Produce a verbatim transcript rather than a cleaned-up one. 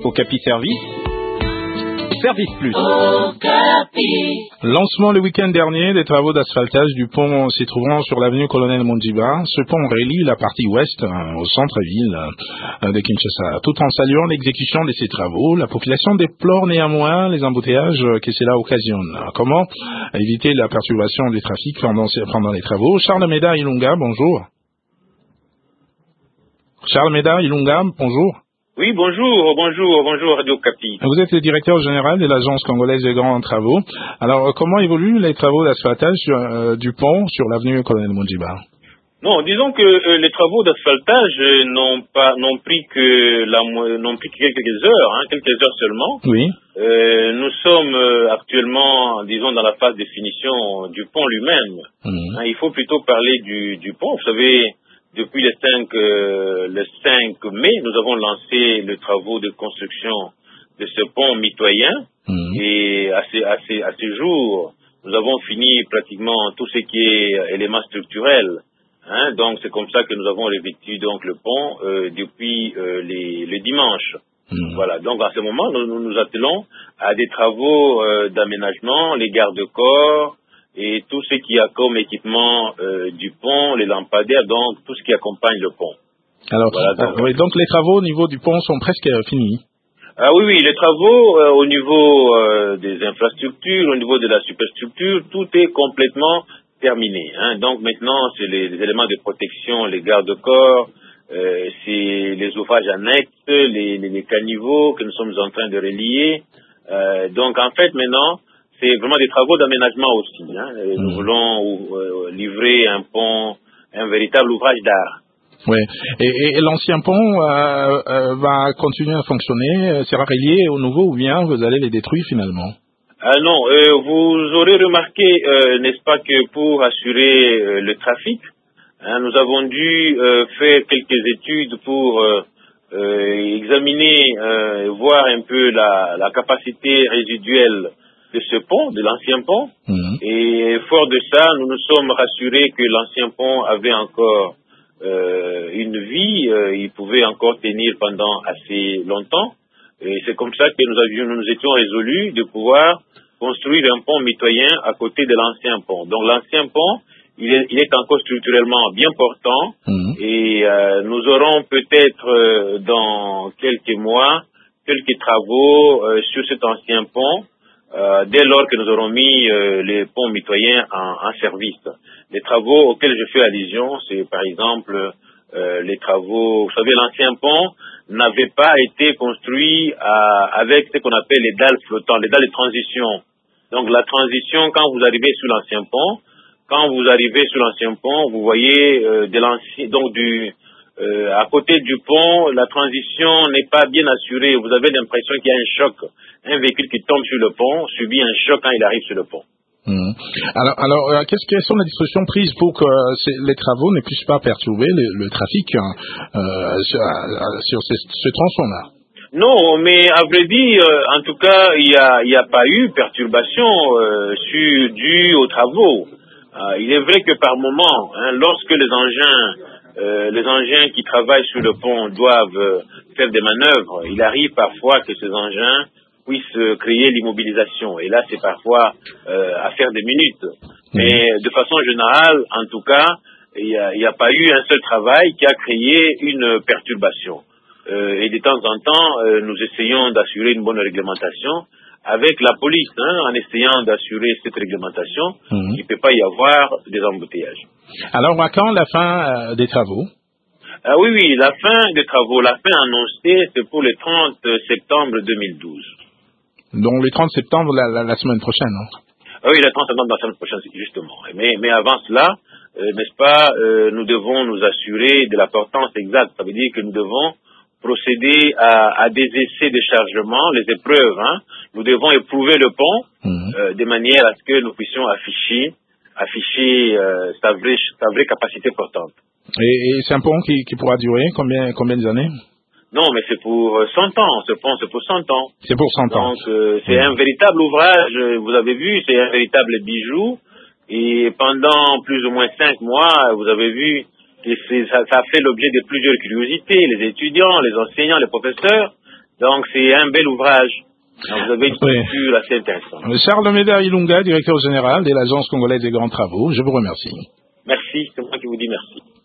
Okapi Service, Service Plus. Lancement le week-end dernier des travaux d'asphaltage du pont s'y trouvant sur l'avenue Colonel Mondjiba. Ce pont relie la partie ouest euh, au centre-ville euh, de Kinshasa. Tout en saluant l'exécution de ces travaux, la population déplore néanmoins les embouteillages que cela occasionne. Comment éviter la perturbation du trafic pendant, pendant les travaux? Charles Meda Ilunga, bonjour. Charles Meda Ilunga, bonjour. Oui, bonjour, bonjour, bonjour Radio Okapi. Vous êtes le directeur général de l'Agence congolaise des grands travaux. Alors, comment évoluent les travaux d'asphaltage euh, du pont sur l'avenue Colonel Mondjiba? Non, disons que euh, les travaux d'asphaltage euh, n'ont pas n'ont pris que la n'ont pris que quelques heures, hein, quelques heures seulement. Oui. Euh, nous sommes euh, actuellement, disons, dans la phase de finition du pont lui-même. Mmh. Hein, il faut plutôt parler du, du pont. Vous savez, depuis le cinq, euh, le cinq mai, nous avons lancé les travaux de construction de ce pont mitoyen. Mmh. Et à ce, à, ce, à ce jour, nous avons fini pratiquement tout ce qui est éléments structurels. Hein, donc c'est comme ça que nous avons revêtu donc le pont euh, depuis euh, les, les dimanches. Mmh. Voilà. Donc à ce moment, nous nous, nous attelons à des travaux euh, d'aménagement, les garde-corps et tout ce qui a comme équipement euh, du pont, les lampadaires, donc tout ce qui accompagne le pont. Alors, voilà, donc, euh, oui, donc les travaux au niveau du pont sont presque euh, finis. Ah oui, oui, les travaux euh, au niveau euh, des infrastructures, au niveau de la superstructure, tout est complètement terminé. Hein. Donc maintenant, c'est les, les éléments de protection, les garde-corps, euh, c'est les ouvrages annexes, les, les, les caniveaux que nous sommes en train de relier. Euh, donc en fait, maintenant, c'est vraiment des travaux d'aménagement aussi. Hein. Mmh. Nous voulons euh, livrer un pont, un véritable ouvrage d'art. Oui. Et, et, et l'ancien pont euh, euh, va continuer à fonctionner, sera relié au nouveau ou bien vous allez les détruire finalement? Ah non, euh, vous aurez remarqué, euh, n'est-ce pas, que pour assurer euh, le trafic, hein, nous avons dû euh, faire quelques études pour euh, euh, examiner, euh, voir un peu la, la capacité résiduelle de ce pont, de l'ancien pont. Mmh. Et fort de ça, nous nous sommes rassurés que l'ancien pont avait encore euh, une vie, euh, il pouvait encore tenir pendant assez longtemps. Et c'est comme ça que nous, avions, nous nous étions résolus de pouvoir construire un pont mitoyen à côté de l'ancien pont. Donc l'ancien pont, il est, il est encore structurellement bien portant. Mmh. Et euh, nous aurons peut-être euh, dans quelques mois quelques travaux euh, sur cet ancien pont. Euh, dès lors que nous aurons mis euh, les ponts mitoyens en, en service. Les travaux auxquels je fais allusion, c'est par exemple euh, les travaux, vous savez, l'ancien pont n'avait pas été construit à, avec ce qu'on appelle les dalles flottantes, les dalles de transition. Donc la transition, quand vous arrivez sur l'ancien pont, quand vous arrivez sur l'ancien pont, vous voyez euh, de l'ancien, donc du Euh, à côté du pont, la transition n'est pas bien assurée. Vous avez l'impression qu'il y a un choc. Un véhicule qui tombe sur le pont subit un choc quand il arrive sur le pont. Mmh. Alors, alors euh, qu'est-ce quelles sont les dispositions prises pour que euh, les travaux ne puissent pas perturber le, le trafic euh, sur, euh, sur ce, ce tronçon-là? Non, mais à vrai dire, en tout cas, il n'y a, il y a pas eu perturbation euh, sur, due aux travaux. Euh, il est vrai que par moment, hein, lorsque les engins Euh, les engins qui travaillent sur le pont doivent euh, faire des manœuvres. Il arrive parfois que ces engins puissent euh, créer l'immobilisation. Et là, c'est parfois euh, affaire de minutes. Mais de façon générale, en tout cas, il n'y a, a pas eu un seul travail qui a créé une perturbation. Euh, et de temps en temps, euh, nous essayons d'assurer une bonne réglementation avec la police, hein, en essayant d'assurer cette réglementation, mmh. il ne peut pas y avoir des embouteillages. Alors, à quand la fin euh, des travaux? Ah oui, oui, la fin des travaux, la fin annoncée, c'est pour le trente septembre deux mille douze. Donc, le trente septembre, la, la, la semaine prochaine, non? Ah oui, le trente septembre, la semaine prochaine, justement. Mais, mais avant cela, euh, n'est-ce pas, euh, nous devons nous assurer de la portance exacte. Ça veut dire que nous devons procéder à, à des essais de chargement, les épreuves, hein. Nous devons éprouver le pont mmh. euh, de manière à ce que nous puissions afficher, afficher euh, sa, vraie, sa vraie capacité portante. Et, et c'est un pont qui, qui pourra durer combien, combien d'années? Non, mais c'est pour cent ans. Ce pont, c'est pour cent ans. C'est pour cent ans. Donc, euh, c'est mmh. un véritable ouvrage. Vous avez vu, c'est un véritable bijou. Et pendant plus ou moins cinq mois, vous avez vu, et ça, ça a fait l'objet de plusieurs curiosités. Les étudiants, les enseignants, les professeurs Donc c'est un bel ouvrage. Donc, vous avez une structure oui. assez intéressante. Charles Médard Ilunga, directeur général de l'Agence congolaise des grands travaux, je vous remercie. Merci, c'est moi qui vous dis merci.